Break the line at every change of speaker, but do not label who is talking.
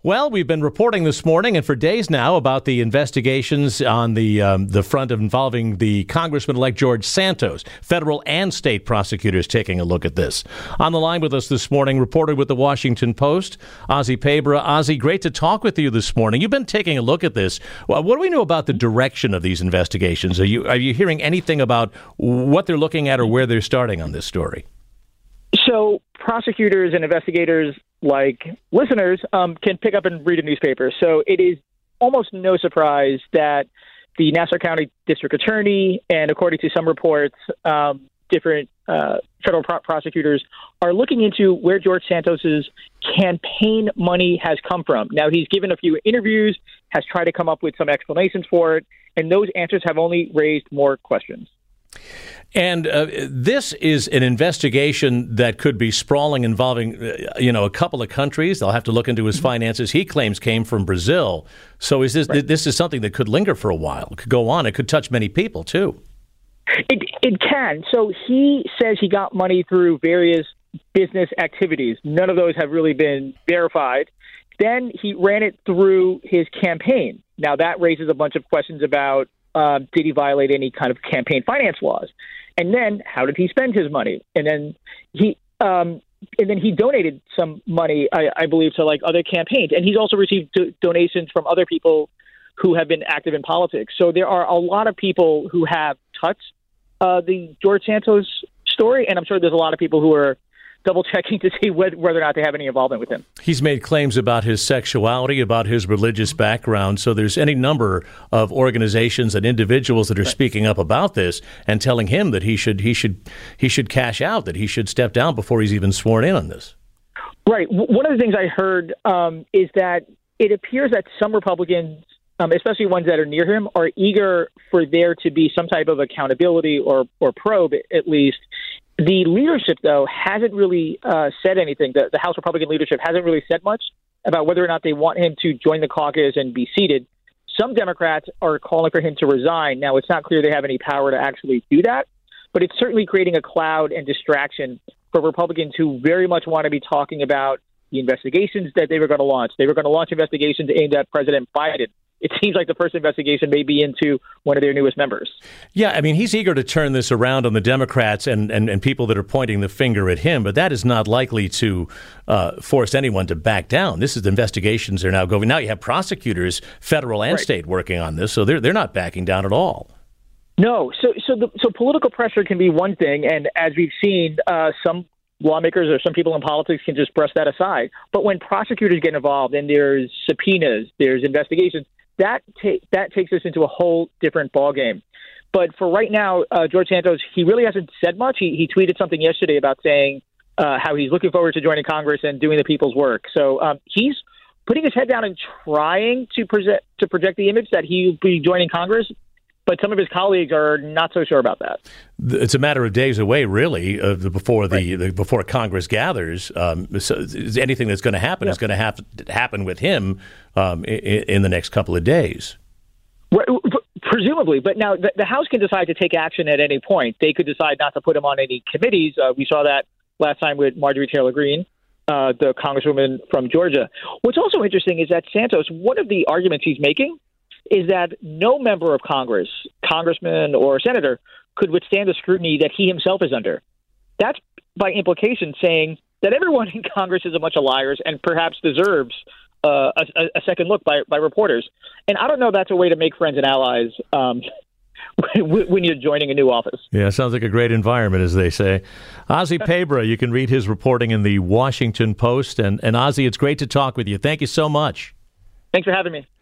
Well, we've been reporting this morning and for days now about the investigations on the front of involving the Congressman-elect George Santos. Federal and state prosecutors taking a look at this. On the line with us this morning, reporter with the Washington Post, Ozzy Pabra. Ozzy, great to talk with you this morning. You've been taking a look at this. Well, what do we know about the direction of these investigations? Are you hearing anything about what they're looking at or where they're starting on this story?
So prosecutors and investigators, like listeners, can pick up and read a newspaper. So it is almost no surprise that the Nassau County District Attorney and, according to some reports, different federal prosecutors are looking into where George Santos's campaign money has come from. Now, he's given a few interviews, has tried to come up with some explanations for it, and those answers have only raised more questions.
And this is an investigation that could be sprawling, involving, a couple of countries. They'll have to look into his finances. He claims came from Brazil. So is this This is something that could linger for a while? It could go on. It could touch many people, too.
It can. So he says he got money through various business activities. None of those have really been verified. Then he ran it through his campaign. Now, that raises a bunch of questions about did he violate any kind of campaign finance laws? And then how did he spend his money? And then he donated some money, I believe, to like other campaigns. And he's also received donations from other people who have been active in politics. So there are a lot of people who have touched the George Santos story, and I'm sure there's a lot of people who are double-checking to see whether or not they have any involvement with him.
He's made claims about his sexuality, about his religious background, so there's any number of organizations and individuals that are speaking up about this and telling him that he should cash out, that he should step down before he's even sworn in on this.
Right. One of the things I heard is that it appears that some Republicans, especially ones that are near him, are eager for there to be some type of accountability or probe, at least. The leadership, though, hasn't really said anything. The House Republican leadership hasn't really said much about whether or not they want him to join the caucus and be seated. Some Democrats are calling for him to resign. Now, it's not clear they have any power to actually do that, but it's certainly creating a cloud and distraction for Republicans who very much want to be talking about the investigations that they were going to launch. They were going to launch investigations aimed at President Biden. It seems like the first investigation may be into one of their newest members.
Yeah, I mean, he's eager to turn this around on the Democrats and people that are pointing the finger at him, but that is not likely to force anyone to back down. This is the investigations are now going. Now you have prosecutors, federal and state, working on this, so they're not backing down at all.
No, so political pressure can be one thing, and as we've seen, some lawmakers or some people in politics can just brush that aside. But when prosecutors get involved and there's subpoenas, there's investigations, that takes us into a whole different ballgame. But for right now, George Santos, he really hasn't said much. He tweeted something yesterday about saying how he's looking forward to joining Congress and doing the people's work. So he's putting his head down and trying to project the image that he'll be joining Congress. But some of his colleagues are not so sure about that.
It's a matter of days away, really, before Congress gathers. So anything that's going to happen is going to have to happen with him in the next couple of days.
Presumably, but now the House can decide to take action at any point. They could decide not to put him on any committees. We saw that last time with Marjorie Taylor Greene, the congresswoman from Georgia. What's also interesting is that Santos, one of the arguments he's making is that no member of Congress, congressman or senator, could withstand the scrutiny that he himself is under. That's by implication saying that everyone in Congress is a bunch of liars and perhaps deserves a second look by reporters. And I don't know if that's a way to make friends and allies when you're joining a new office.
Yeah, sounds like a great environment, as they say. Ozzy Pabra, you can read his reporting in the Washington Post. And Ozzy, it's great to talk with you. Thank you so much.
Thanks for having me.